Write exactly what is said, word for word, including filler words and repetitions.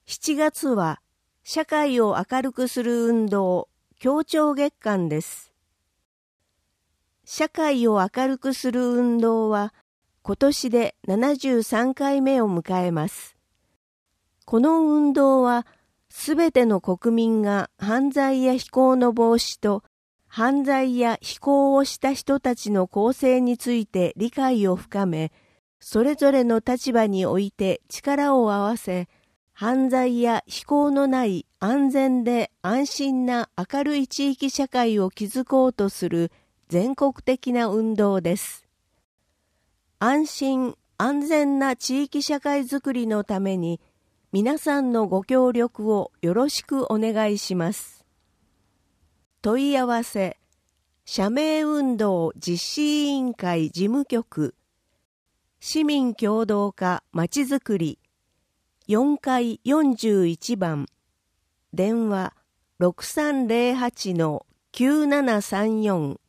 しちがつは社会を明るくする運動協調月間です。社会を明るくする運動は今年でななじゅうさんかいめを迎えます。この運動はすべての国民が犯罪や非行の防止と犯罪や非行をした人たちの更生について理解を深め、それぞれの立場において力を合わせ、犯罪や非行のない安全で安心な明るい地域社会を築こうとする全国的な運動です。安心安全な地域社会づくりのために皆さんのご協力をよろしくお願いします。問い合わせ社名運動実施委員会事務局市民協働課まちづくりよんかいよんじゅういちばん電話 ろくさんぜろはちのきゅうななさんよん